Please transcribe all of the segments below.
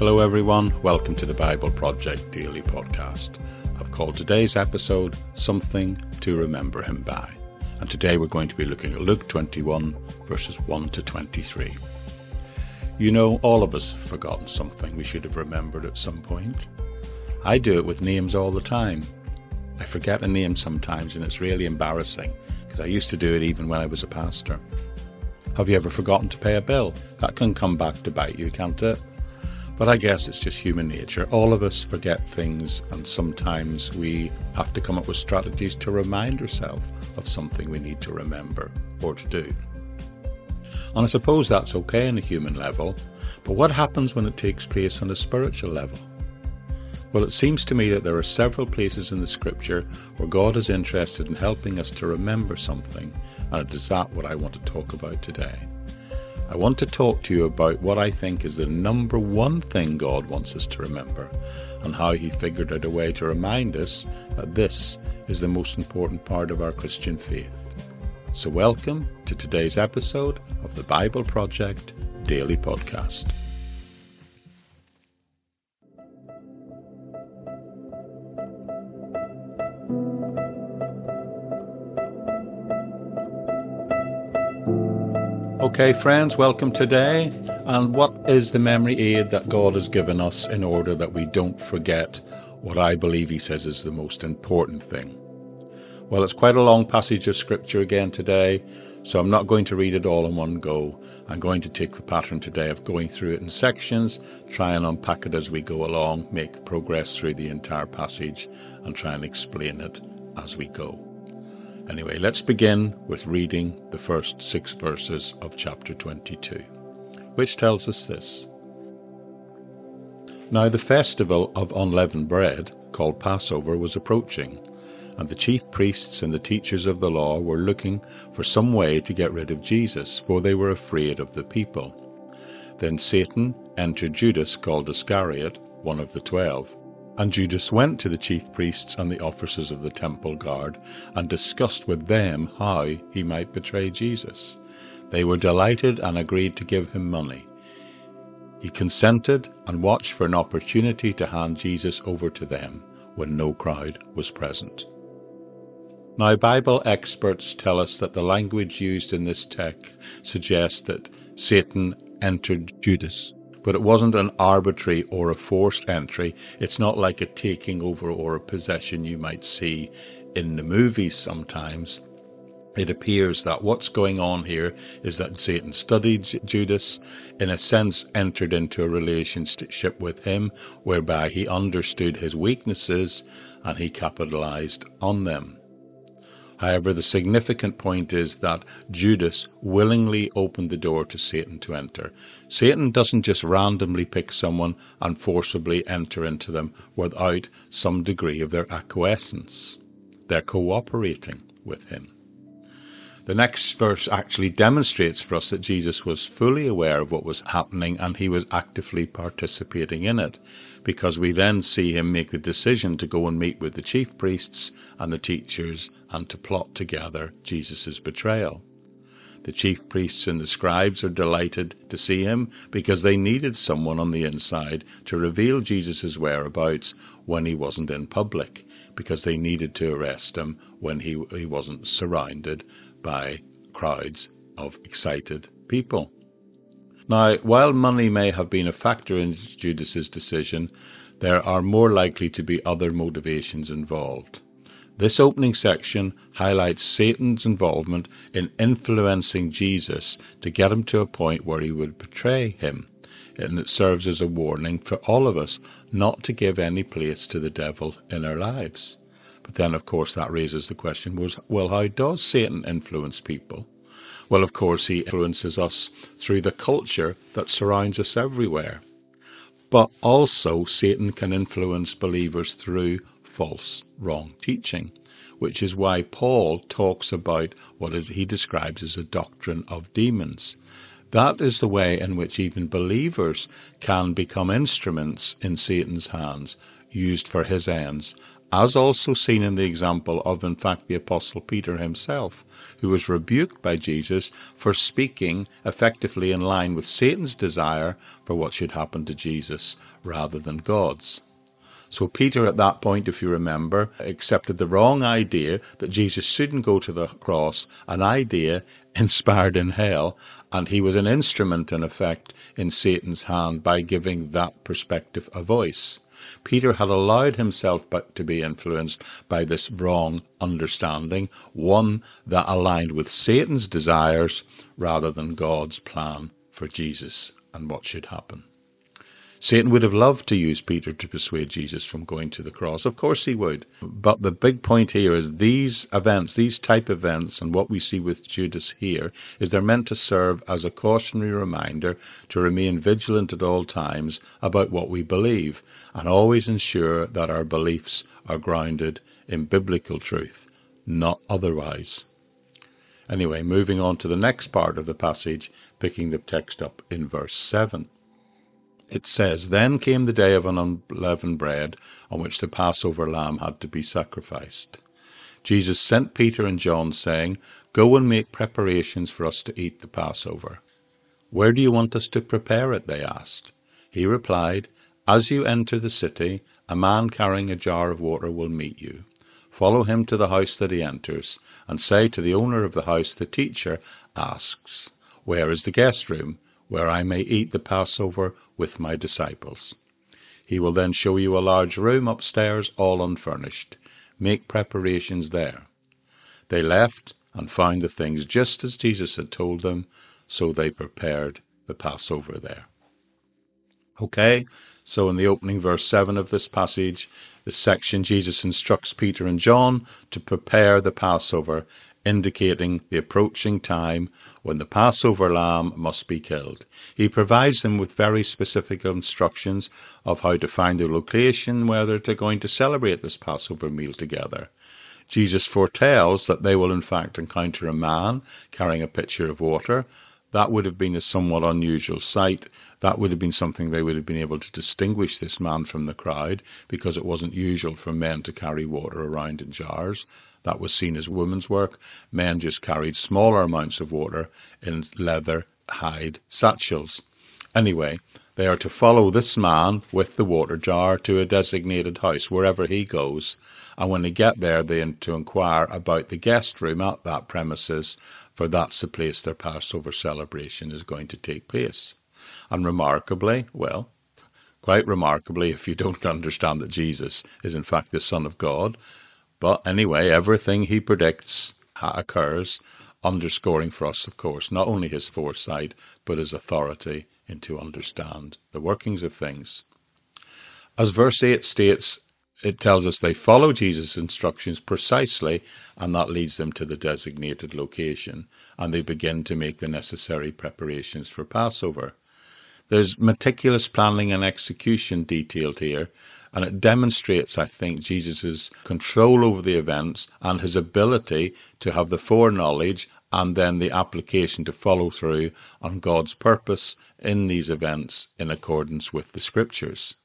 Hello everyone, welcome to the Bible Project Daily Podcast. I've called today's episode Something to Remember Him By. And today we're going to be looking at Luke 21 verses 1 to 23. You know, all of us have forgotten something we should have remembered at some point. I do it with names all the time. I forget a name sometimes and it's really embarrassing because I used to do it even when I was a pastor. Have you ever forgotten to pay a bill? That can come back to bite you, can't it? But I guess it's just human nature. All of us forget things, and sometimes we have to come up with strategies to remind ourselves of something we need to remember or to do. And I suppose that's okay on a human level, but what happens when it takes place on a spiritual level? Well, it seems to me that there are several places in the Scripture where God is interested in helping us to remember something, and it is that what I want to talk about today. I want to talk to you about what I think is the number one thing God wants us to remember, and how He figured out a way to remind us that this is the most important part of our Christian faith. So welcome to today's episode of the Bible Project Daily Podcast. Okay friends, welcome today. And what is the memory aid that God has given us in order that we don't forget what I believe He says is the most important thing? Well, it's quite a long passage of Scripture again today, so I'm not going to read it all in one go. I'm going to take the pattern today of going through it in sections, try and unpack it as we go along, make progress through the entire passage, and try and explain it as we go. Anyway, let's begin with reading the first 6 verses of chapter 22, which tells us this. Now the festival of unleavened bread, called Passover, was approaching, and the chief priests and the teachers of the law were looking for some way to get rid of Jesus, for they were afraid of the people. Then Satan entered Judas, called Iscariot, one of the 12. And Judas went to the chief priests and the officers of the temple guard and discussed with them how he might betray Jesus. They were delighted and agreed to give him money. He consented and watched for an opportunity to hand Jesus over to them when no crowd was present. Now, Bible experts tell us that the language used in this text suggests that Satan entered Judas. But it wasn't an arbitrary or a forced entry. It's not like a taking over or a possession you might see in the movies sometimes. It appears that what's going on here is that Satan studied Judas, in a sense entered into a relationship with him, whereby he understood his weaknesses and he capitalized on them. However, the significant point is that Judas willingly opened the door to Satan to enter. Satan doesn't just randomly pick someone and forcibly enter into them without some degree of their acquiescence. They're cooperating with him. The next verse actually demonstrates for us that Jesus was fully aware of what was happening and he was actively participating in it, because we then see him make the decision to go and meet with the chief priests and the teachers and to plot together Jesus' betrayal. The chief priests and the scribes are delighted to see him because they needed someone on the inside to reveal Jesus' whereabouts when he wasn't in public, because they needed to arrest him when he wasn't surrounded by crowds of excited people. Now, while money may have been a factor in Judas's decision, there are more likely to be other motivations involved. This opening section highlights Satan's involvement in influencing Jesus to get him to a point where he would betray him, and it serves as a warning for all of us not to give any place to the devil in our lives. But then, of course, that raises the question, well, how does Satan influence people? Well, of course, he influences us through the culture that surrounds us everywhere. But also, Satan can influence believers through false, wrong teaching, which is why Paul talks about what he describes as a doctrine of demons. That is the way in which even believers can become instruments in Satan's hands, used for his ends, as also seen in the example of, in fact, the Apostle Peter himself, who was rebuked by Jesus for speaking effectively in line with Satan's desire for what should happen to Jesus rather than God's. So Peter at that point, if you remember, accepted the wrong idea that Jesus shouldn't go to the cross, an idea inspired in hell, and he was an instrument, in effect, in Satan's hand by giving that perspective a voice. Peter had allowed himself to be influenced by this wrong understanding, one that aligned with Satan's desires rather than God's plan for Jesus and what should happen. Satan would have loved to use Peter to persuade Jesus from going to the cross. Of course he would. But the big point here is these events, these type events, and what we see with Judas here, is they're meant to serve as a cautionary reminder to remain vigilant at all times about what we believe, and always ensure that our beliefs are grounded in biblical truth, not otherwise. Anyway, moving on to the next part of the passage, picking the text up in verse 7. It says, "Then came the day of unleavened bread, on which the Passover lamb had to be sacrificed. Jesus sent Peter and John, saying, 'Go and make preparations for us to eat the Passover.' 'Where do you want us to prepare it?' they asked. He replied, 'As you enter the city, a man carrying a jar of water will meet you. Follow him to the house that he enters, and say to the owner of the house, the teacher asks, where is the guest room, where I may eat the Passover with my disciples? He will then show you a large room upstairs, all unfurnished. Make preparations there.' They left and found the things just as Jesus had told them, so they prepared the Passover there." Okay, so in the opening verse 7 of this passage, this section, Jesus instructs Peter and John to prepare the Passover, indicating the approaching time when the Passover lamb must be killed. He provides them with very specific instructions of how to find the location where they're going to celebrate this Passover meal together. Jesus foretells that they will in fact encounter a man carrying a pitcher of water. That would have been a somewhat unusual sight. That would have been something they would have been able to distinguish this man from the crowd, because it wasn't usual for men to carry water around in jars. That was seen as women's work. Men just carried smaller amounts of water in leather hide satchels. Anyway, they are to follow this man with the water jar to a designated house, wherever he goes. And when they get there, they are to inquire about the guest room at that premises, for that's the place their Passover celebration is going to take place. And remarkably, well, quite remarkably, if you don't understand that Jesus is in fact the Son of God, but anyway, everything he predicts occurs, underscoring for us, of course, not only his foresight, but his authority and to understand the workings of things. As verse 8 states, it tells us they follow Jesus' instructions precisely, and that leads them to the designated location, and they begin to make the necessary preparations for Passover. There's meticulous planning and execution detailed here, and it demonstrates, I think, Jesus' control over the events and his ability to have the foreknowledge and then the application to follow through on God's purpose in these events in accordance with the Scriptures.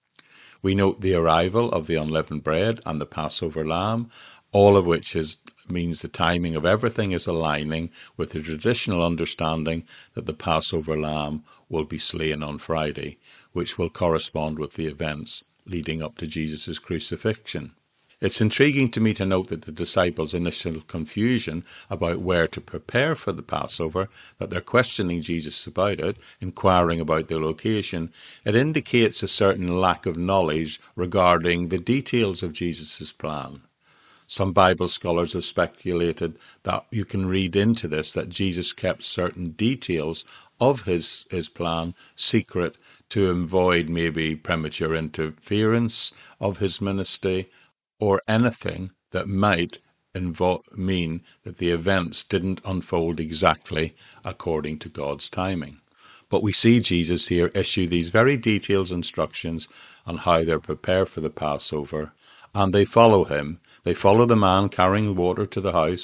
We note the arrival of the unleavened bread and the Passover lamb, all of which means the timing of everything is aligning with the traditional understanding that the Passover lamb will be slain on Friday, which will correspond with the events leading up to Jesus' crucifixion. It's intriguing to me to note that the disciples' initial confusion about where to prepare for the Passover, that they're questioning Jesus about it, inquiring about the location, it indicates a certain lack of knowledge regarding the details of Jesus' plan. Some Bible scholars have speculated that you can read into this that Jesus kept certain details of his plan secret to avoid maybe premature interference of his ministry, or anything that might mean that the events didn't unfold exactly according to God's timing. But we see Jesus here issue these very detailed instructions on how they're prepared for the Passover, and they follow him. They follow the man carrying water to the house,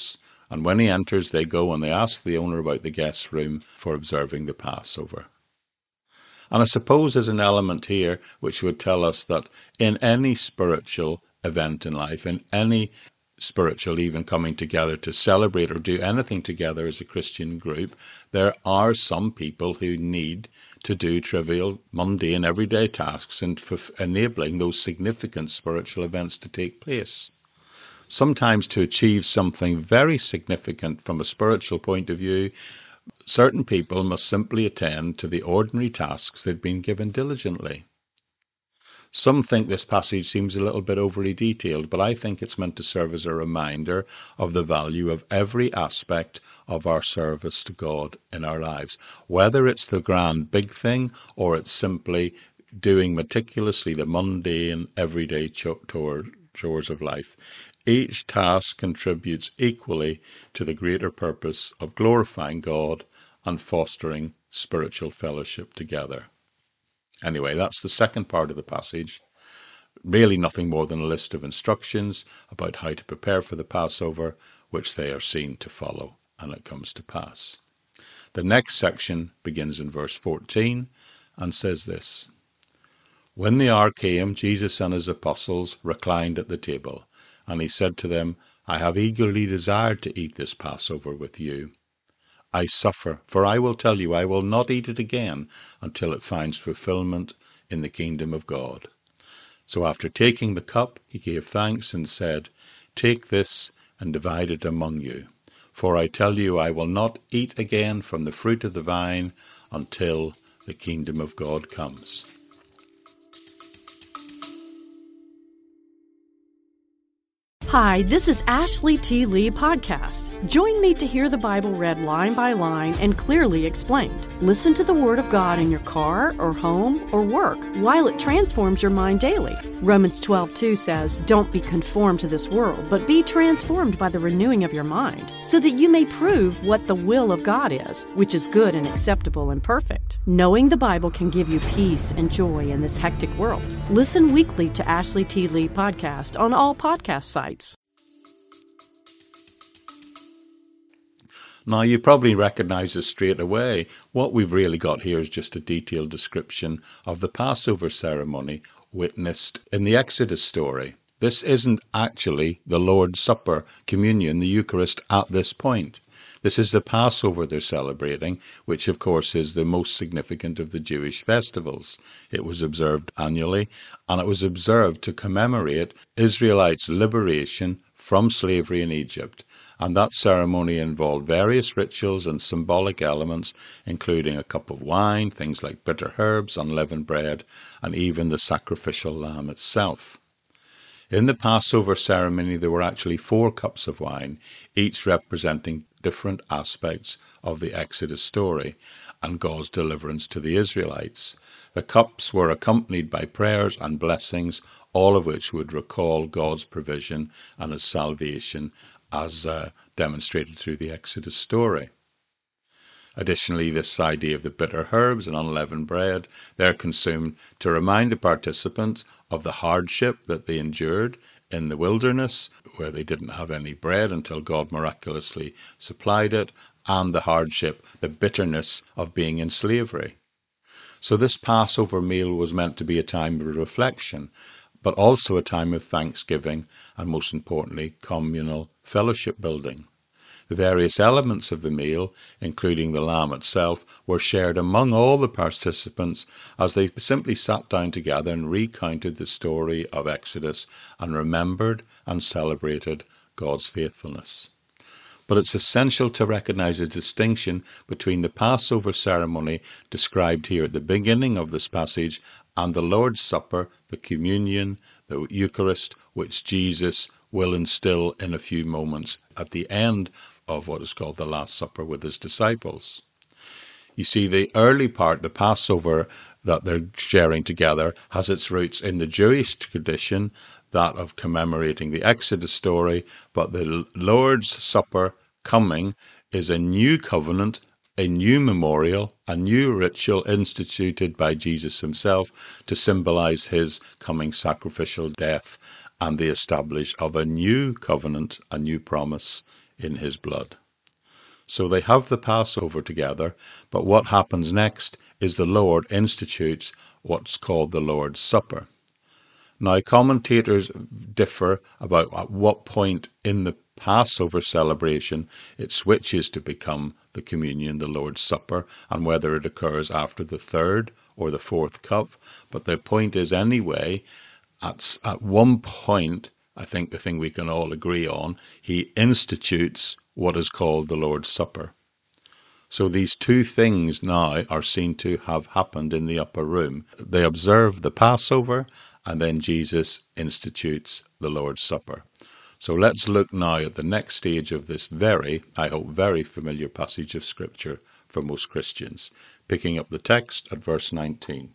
And when he enters, they go and they ask the owner about the guest room for observing the Passover. And I suppose there's an element here which would tell us that in any spiritual event in life, in any spiritual even coming together to celebrate or do anything together as a Christian group, there are some people who need to do trivial, mundane, everyday tasks in enabling those significant spiritual events to take place. Sometimes to achieve something very significant from a spiritual point of view, certain people must simply attend to the ordinary tasks they've been given diligently. Some think this passage seems a little bit overly detailed, but I think it's meant to serve as a reminder of the value of every aspect of our service to God in our lives, whether it's the grand big thing or it's simply doing meticulously the mundane, everyday chores of life. Each task contributes equally to the greater purpose of glorifying God and fostering spiritual fellowship together. Anyway, that's the second part of the passage. Really nothing more than a list of instructions about how to prepare for the Passover, which they are seen to follow, and it comes to pass. The next section begins in verse 14 and says this: When the hour came, Jesus and his apostles reclined at the table, and he said to them, I have eagerly desired to eat this Passover with you. I suffer, for I will tell you, I will not eat it again until it finds fulfillment in the kingdom of God. So after taking the cup, he gave thanks and said, Take this and divide it among you. For I tell you, I will not eat again from the fruit of the vine until the kingdom of God comes. Hi, this is Ashley T. Lee Podcast. Join me to hear the Bible read line by line and clearly explained. Listen to the Word of God in your car or home or work while it transforms your mind daily. Romans 12:2 says, Don't be conformed to this world, but be transformed by the renewing of your mind, so that you may prove what the will of God is, which is good and acceptable and perfect. Knowing the Bible can give you peace and joy in this hectic world. Listen weekly to Ashley T. Lee Podcast on all podcast sites. Now, you probably recognize this straight away. What we've really got here is just a detailed description of the Passover ceremony witnessed in the Exodus story. This isn't actually the Lord's Supper, communion, the Eucharist at this point. This is the Passover they're celebrating, which of course is the most significant of the Jewish festivals. It was observed annually, and it was observed to commemorate Israelites' liberation from slavery in Egypt. And that ceremony involved various rituals and symbolic elements, including a cup of wine, things like bitter herbs, unleavened bread, and even the sacrificial lamb itself. In the Passover ceremony, there were actually 4 cups of wine, each representing different aspects of the Exodus story and God's deliverance to the Israelites. The cups were accompanied by prayers and blessings, all of which would recall God's provision and his salvation as demonstrated through the Exodus story. Additionally, this idea of the bitter herbs and unleavened bread, they're consumed to remind the participants of the hardship that they endured in the wilderness, where they didn't have any bread until God miraculously supplied it, and the hardship, the bitterness of being in slavery. So this Passover meal was meant to be a time of reflection, but also a time of thanksgiving and, most importantly, communal fellowship building. The various elements of the meal, including the lamb itself, were shared among all the participants as they simply sat down together and recounted the story of Exodus and remembered and celebrated God's faithfulness. But it's essential to recognize a distinction between the Passover ceremony described here at the beginning of this passage and the Lord's Supper, the communion, the Eucharist, which Jesus will instill in a few moments at the end of what is called the Last Supper with his disciples. You see, the early part, the Passover that they're sharing together, has its roots in the Jewish tradition, that of commemorating the Exodus story, but the Lord's Supper coming is a new covenant, a new memorial, a new ritual instituted by Jesus himself to symbolize his coming sacrificial death and the establishment of a new covenant, a new promise in his blood. So they have the Passover together, but what happens next is the Lord institutes what's called the Lord's Supper. Now, commentators differ about at what point in the Passover celebration it switches to become the communion, the Lord's Supper, and whether it occurs after the third or the fourth cup. But the point is anyway, at one point, I think the thing we can all agree on, he institutes what is called the Lord's Supper. So these two things now are seen to have happened in the upper room. They observe the Passover, and then Jesus institutes the Lord's Supper. So let's look now at the next stage of this I hope very familiar passage of Scripture for most Christians, picking up the text at verse 19.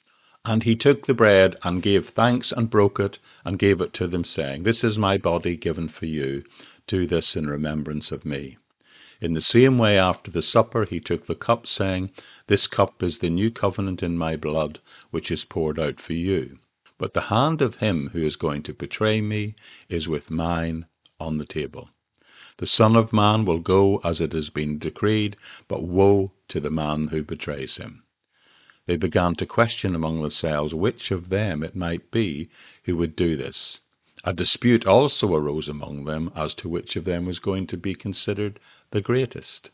And he took the bread and gave thanks and broke it and gave it to them, saying, This is my body given for you. Do this in remembrance of me. In the same way, after the supper, he took the cup, saying, This cup is the new covenant in my blood, which is poured out for you. But the hand of him who is going to betray me is with mine on the table. The Son of Man will go as it has been decreed, but woe to the man who betrays him. They began to question among themselves which of them it might be who would do this. A dispute also arose among them as to which of them was going to be considered the greatest.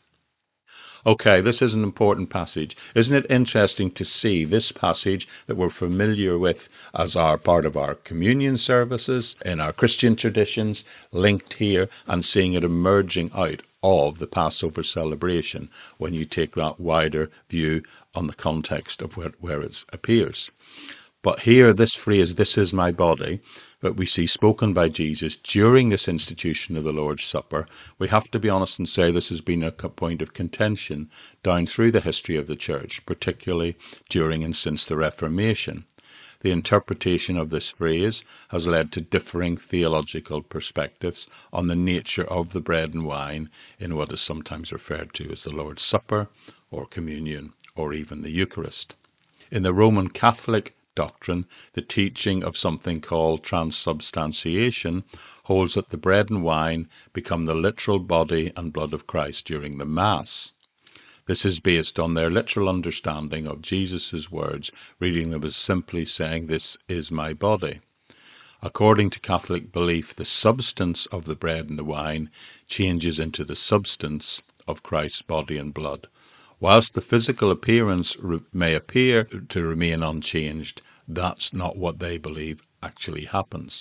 Okay, this is an important passage. Isn't it interesting to see this passage that we're familiar with as our part of our communion services, in our Christian traditions, linked here, and seeing it emerging out of the Passover celebration when you take that wider view on the context of where it appears. But here, this phrase, this is my body, that we see spoken by Jesus during this institution of the Lord's Supper, we have to be honest and say this has been a point of contention down through the history of the Church, particularly during and since the Reformation. The interpretation of this phrase has led to differing theological perspectives on the nature of the bread and wine in what is sometimes referred to as the Lord's Supper, or communion, or even the Eucharist. In the Roman Catholic doctrine, the teaching of something called transubstantiation holds that the bread and wine become the literal body and blood of Christ during the Mass. This is based on their literal understanding of Jesus' words, reading them as simply saying, This is my body. According to Catholic belief, the substance of the bread and the wine changes into the substance of Christ's body and blood. Whilst the physical appearance may appear to remain unchanged, that's not what they believe actually happens.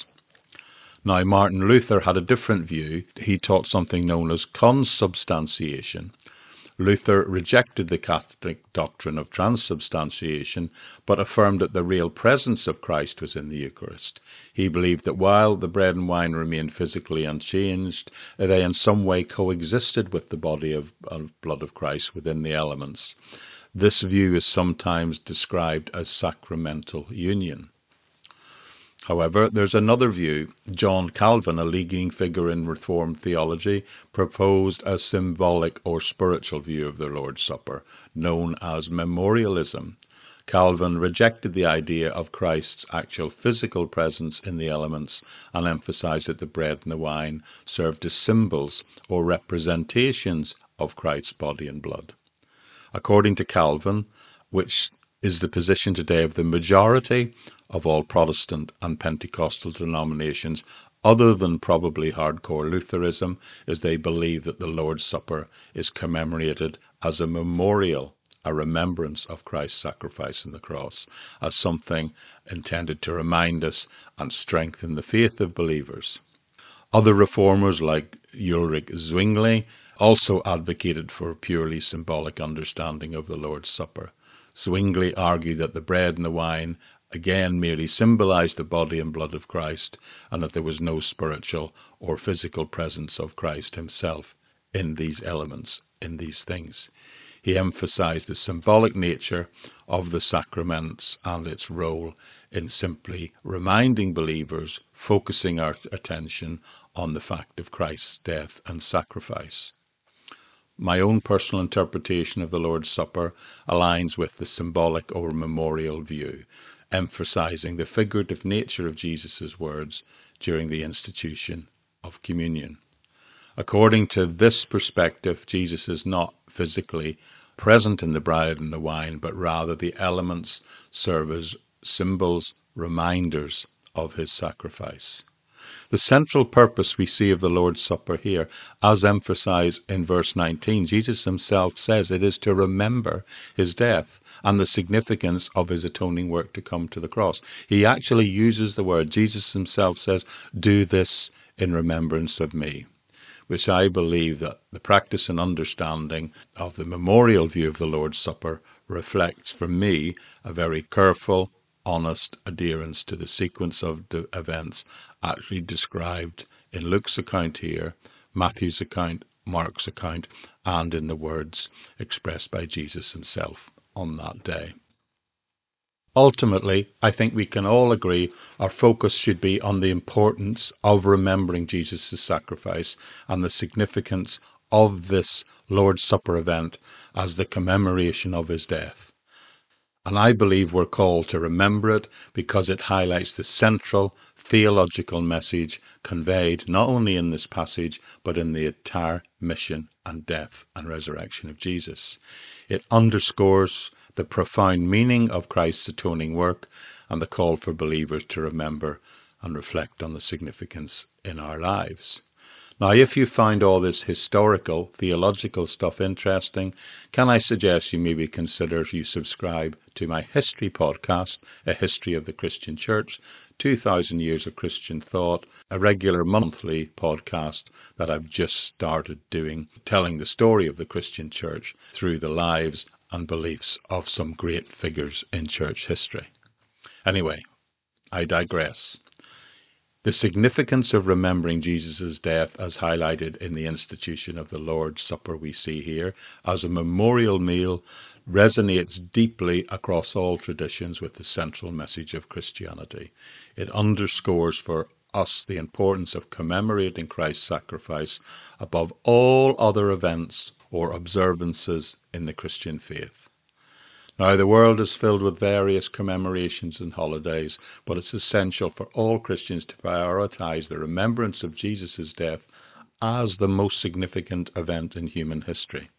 Now, Martin Luther had a different view. He taught something known as consubstantiation. Luther rejected the Catholic doctrine of transubstantiation, but affirmed that the real presence of Christ was in the Eucharist. He believed that while the bread and wine remained physically unchanged, they in some way coexisted with the body of blood of Christ within the elements. This view is sometimes described as sacramental union. However, there's another view. John Calvin, a leading figure in Reformed theology, proposed a symbolic or spiritual view of the Lord's Supper, known as memorialism. Calvin rejected the idea of Christ's actual physical presence in the elements and emphasized that the bread and the wine served as symbols or representations of Christ's body and blood. According to Calvin, which is the position today of the majority of all Protestant and Pentecostal denominations, other than probably hardcore Lutheranism, is they believe that the Lord's Supper is commemorated as a memorial, a remembrance of Christ's sacrifice on the cross, as something intended to remind us and strengthen the faith of believers. Other reformers like Ulrich Zwingli also advocated for a purely symbolic understanding of the Lord's Supper. Zwingli argued that the bread and the wine again merely symbolized the body and blood of Christ, and that there was no spiritual or physical presence of Christ himself in these elements, in these things. He emphasized the symbolic nature of the sacraments and its role in simply reminding believers, focusing our attention on the fact of Christ's death and sacrifice. My own personal interpretation of the Lord's Supper aligns with the symbolic or memorial view, emphasizing the figurative nature of Jesus' words during the institution of communion. According to this perspective, Jesus is not physically present in the bread and the wine, but rather the elements serve as symbols, reminders of his sacrifice. The central purpose we see of the Lord's Supper here, as emphasized in verse 19, Jesus himself says it is to remember his death and the significance of his atoning work to come to the cross. He actually uses the word. Jesus himself says, "Do this in remembrance of me," which I believe that the practice and understanding of the memorial view of the Lord's Supper reflects for me a very careful, honest adherence to the sequence of the events actually described in Luke's account here, Matthew's account, Mark's account, and in the words expressed by Jesus himself on that day. Ultimately, I think we can all agree our focus should be on the importance of remembering Jesus' sacrifice and the significance of this Lord's Supper event as the commemoration of his death. And I believe we're called to remember it because it highlights the central theological message conveyed not only in this passage, but in the entire mission and death and resurrection of Jesus. It underscores the profound meaning of Christ's atoning work and the call for believers to remember and reflect on the significance in our lives. Now, if you find all this historical, theological stuff interesting, can I suggest you maybe consider you subscribe to my history podcast, A History of the Christian Church, 2,000 Years of Christian Thought, a regular monthly podcast that I've just started doing, telling the story of the Christian Church through the lives and beliefs of some great figures in church history. Anyway, I digress. The significance of remembering Jesus' death, as highlighted in the institution of the Lord's Supper we see here, as a memorial meal, resonates deeply across all traditions with the central message of Christianity. It underscores for us the importance of commemorating Christ's sacrifice above all other events or observances in the Christian faith. Now, the world is filled with various commemorations and holidays, but it's essential for all Christians to prioritize the remembrance of Jesus' death as the most significant event in human history.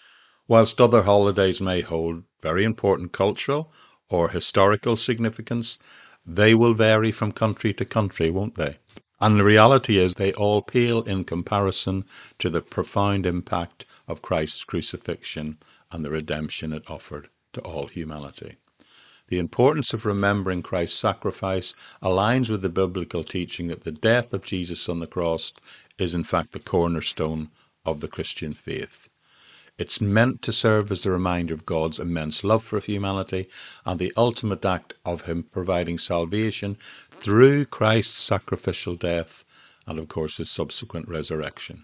Whilst other holidays may hold very important cultural or historical significance, they will vary from country to country, won't they? And the reality is they all pale in comparison to the profound impact of Christ's crucifixion and the redemption it offered to all humanity. The importance of remembering Christ's sacrifice aligns with the biblical teaching that the death of Jesus on the cross is in fact the cornerstone of the Christian faith. It's meant to serve as a reminder of God's immense love for humanity and the ultimate act of him providing salvation through Christ's sacrificial death and of course his subsequent resurrection.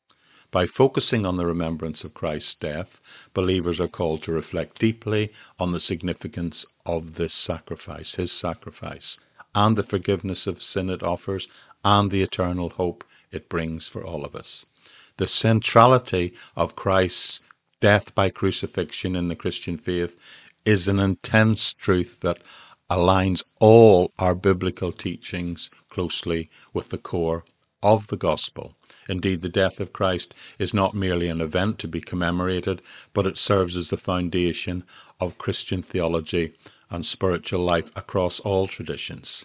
By focusing on the remembrance of Christ's death, believers are called to reflect deeply on the significance of this sacrifice, his sacrifice, and the forgiveness of sin it offers, and the eternal hope it brings for all of us. The centrality of Christ's death by crucifixion in the Christian faith is an intense truth that aligns all our biblical teachings closely with the core of the gospel. Indeed, the death of Christ is not merely an event to be commemorated, but it serves as the foundation of Christian theology and spiritual life across all traditions.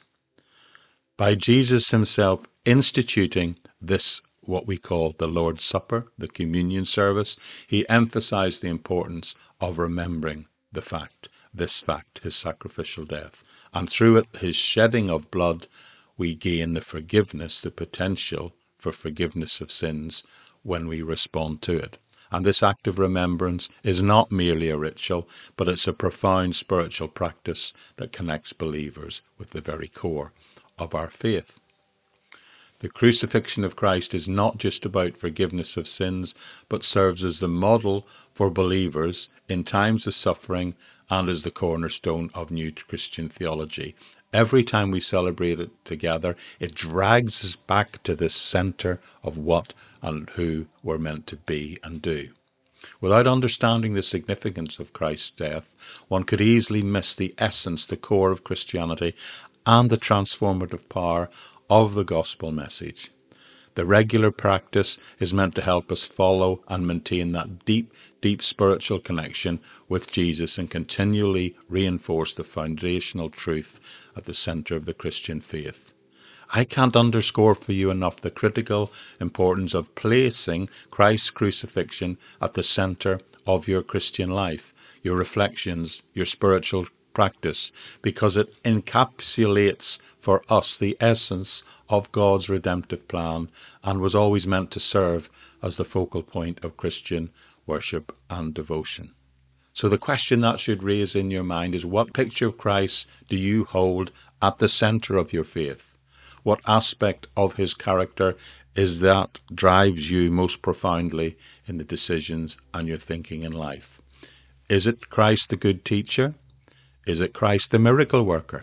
By Jesus himself instituting this, what we call the Lord's Supper, the communion service, he emphasized the importance of remembering this fact, his sacrificial death. And through it, his shedding of blood, we gain the forgiveness, the potential for forgiveness of sins when we respond to it. And this act of remembrance is not merely a ritual, but it's a profound spiritual practice that connects believers with the very core of our faith. The crucifixion of Christ is not just about forgiveness of sins, but serves as the model for believers in times of suffering and as the cornerstone of new Christian theology. Every time we celebrate it together, it drags us back to the center of what and who we're meant to be and do. Without understanding the significance of Christ's death, one could easily miss the essence, the core of Christianity, and the transformative power of the gospel message. The regular practice is meant to help us follow and maintain that deep spiritual connection with Jesus and continually reinforce the foundational truth at the center of the Christian faith. I can't underscore for you enough the critical importance of placing Christ's crucifixion at the center of your Christian life, your reflections, your spiritual practice, because it encapsulates for us the essence of God's redemptive plan and was always meant to serve as the focal point of Christian worship and devotion. So the question that should raise in your mind is, what picture of Christ do you hold at the center of your faith? What aspect of his character is that drives you most profoundly in the decisions and your thinking in life? Is it Christ the good teacher? Is it Christ the miracle worker?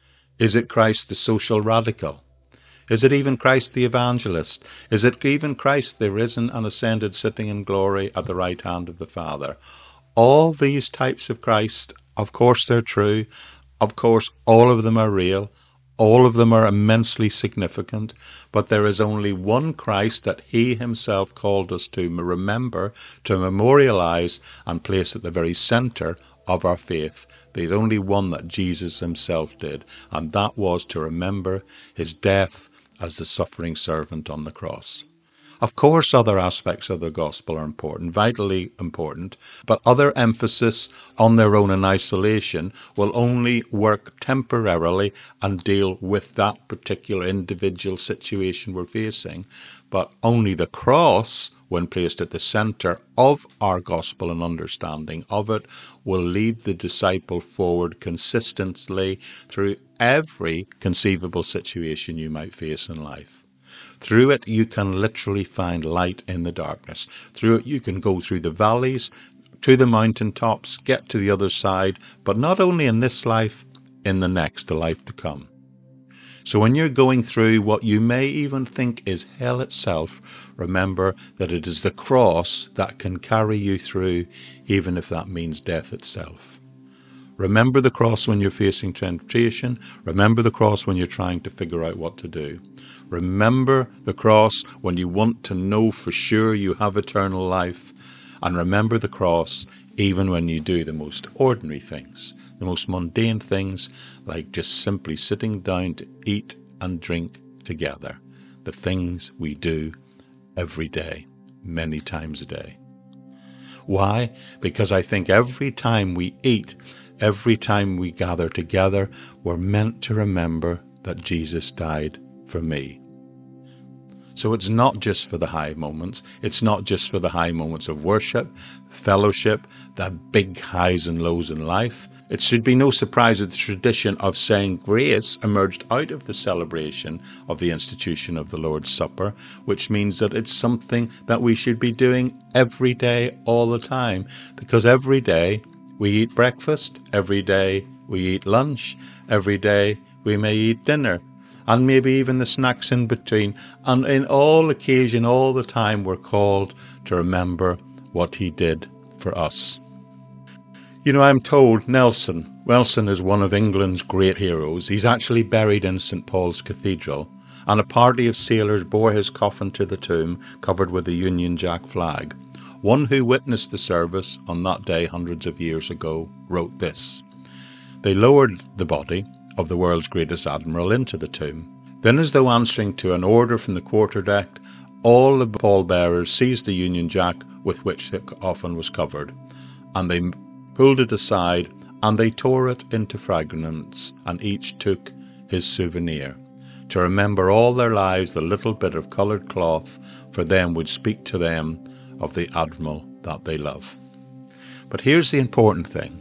Is it Christ the social radical? Is it even Christ the evangelist? Is it even Christ the risen and ascended, sitting in glory at the right hand of the Father? All these types of Christ, of course they're true. Of course all of them are real. All of them are immensely significant, but there is only one Christ that he himself called us to remember, to memorialize, and place at the very center of our faith. There's only one that Jesus himself did, and that was to remember his death as the suffering servant on the cross. Of course, other aspects of the gospel are important, vitally important, but other emphasis on their own in isolation will only work temporarily and deal with that particular individual situation we're facing. But only the cross, when placed at the center of our gospel and understanding of it, will lead the disciple forward consistently through every conceivable situation you might face in life. Through it, you can literally find light in the darkness. Through it, you can go through the valleys, to the mountaintops, get to the other side, but not only in this life, in the next, the life to come. So when you're going through what you may even think is hell itself, remember that it is the cross that can carry you through, even if that means death itself. Remember the cross when you're facing temptation. Remember the cross when you're trying to figure out what to do. Remember the cross when you want to know for sure you have eternal life. And remember the cross even when you do the most ordinary things, the most mundane things, like just simply sitting down to eat and drink together. The things we do every day, many times a day. Why? Because I think every time we eat, every time we gather together, we're meant to remember that Jesus died for me. So it's not just for the high moments. It's not just for the high moments of worship, fellowship, the big highs and lows in life. It should be no surprise that the tradition of saying grace emerged out of the celebration of the institution of the Lord's Supper, which means that it's something that we should be doing every day, all the time, because every day we eat breakfast, every day we eat lunch, every day we may eat dinner, and maybe even the snacks in between. And in all occasion, all the time, we're called to remember what he did for us. You know, I'm told Nelson is one of England's great heroes. He's actually buried in St. Paul's Cathedral, and a party of sailors bore his coffin to the tomb covered with a Union Jack flag. One who witnessed the service on that day hundreds of years ago wrote this: "They lowered the body of the world's greatest admiral into the tomb. Then, as though answering to an order from the quarterdeck, all the pallbearers seized the Union Jack with which the coffin was covered, and they pulled it aside, and they tore it into fragments, and each took his souvenir. To remember all their lives, the little bit of coloured cloth for them would speak to them of the admiral that they love." But here's the important thing.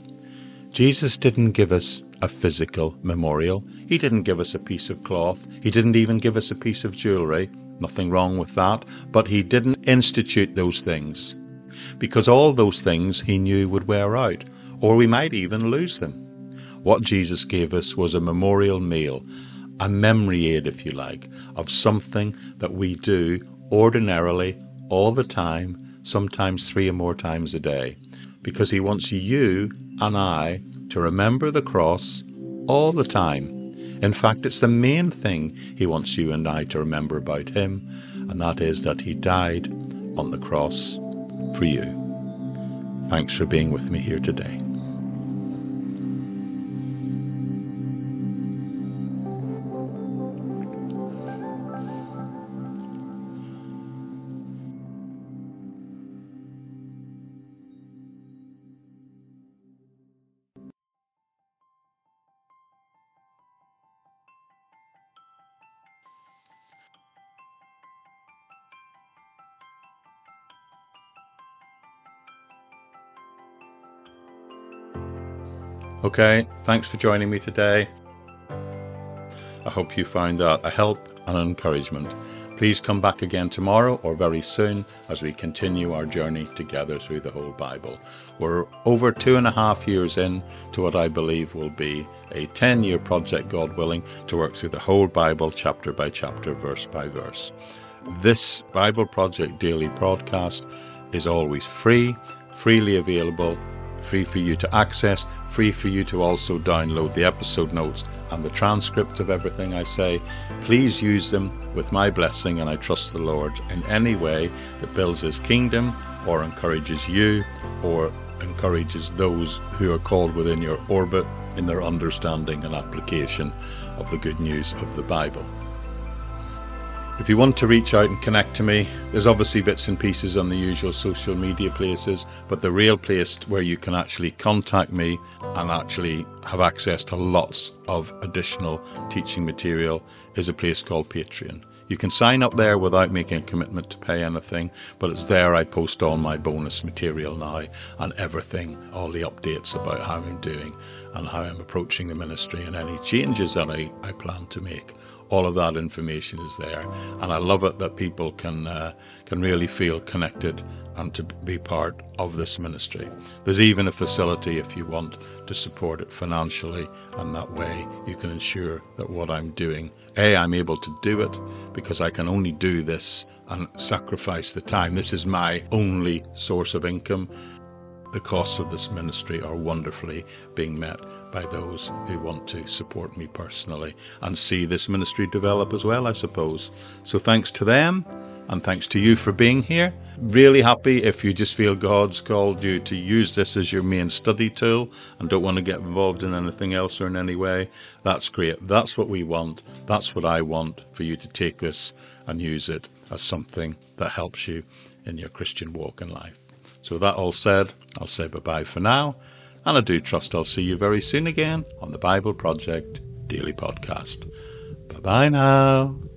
Jesus didn't give us a physical memorial. He didn't give us a piece of cloth. He didn't even give us a piece of jewellery. Nothing wrong with that. But he didn't institute those things, because all those things he knew would wear out, or we might even lose them. What Jesus gave us was a memorial meal, a memory aid, if you like, of something that we do ordinarily all the time, sometimes 3 or more times a day, because he wants you and I to remember the cross all the time. In fact, it's the main thing he wants you and I to remember about him, and that is that he died on the cross for you. Thanks for being with me here today. Okay, thanks for joining me today. I hope you found that a help and an encouragement. Please come back again tomorrow or very soon as we continue our journey together through the whole Bible. We're over 2.5 years in to what I believe will be a 10-year project, God willing, to work through the whole Bible chapter by chapter, verse by verse. This Bible Project daily broadcast is always free, freely available, free for you to access, free for you to also download the episode notes and the transcript of everything I say. Please use them with my blessing, and I trust the Lord in any way that builds his kingdom or encourages you or encourages those who are called within your orbit in their understanding and application of the good news of the Bible. If you want to reach out and connect to me, there's obviously bits and pieces on the usual social media places, but the real place where you can actually contact me and actually have access to lots of additional teaching material is a place called Patreon. You can sign up there without making a commitment to pay anything, but it's there I post all my bonus material now and everything, all the updates about how I'm doing and how I'm approaching the ministry and any changes that I plan to make. All of that information is there, and I love it that people can really feel connected and to be part of this ministry. There's even a facility if you want to support it financially, and that way you can ensure that what I'm doing, I'm able to do it because I can only do this and sacrifice the time. This is my only source of income. The costs of this ministry are wonderfully being met by those who want to support me personally and see this ministry develop as well, I suppose. So thanks to them, and thanks to you for being here. Really happy if you just feel God's called you to use this as your main study tool and don't want to get involved in anything else or in any way. That's great. That's what we want. That's what I want, for you to take this and use it as something that helps you in your Christian walk in life. So that all said, I'll say bye-bye for now, and I do trust I'll see you very soon again on the Bible Project Daily Podcast. Bye-bye now.